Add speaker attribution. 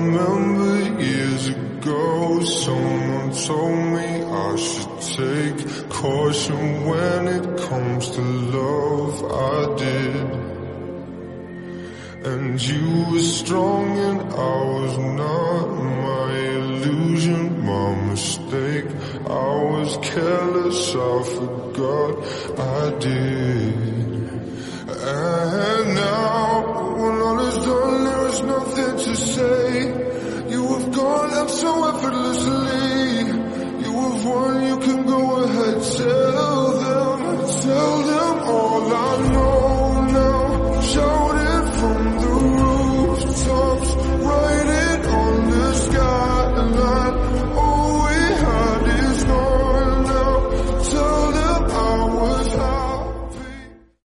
Speaker 1: remember years ago, someone told me I should take caution when it comes to love. I did. And you were strong and I was not. My illusion, my mistake. I was careless, I forgot I did. And now, when all is done, there is nothing to say. You have gone out so effortlessly. You have won, you can go ahead, say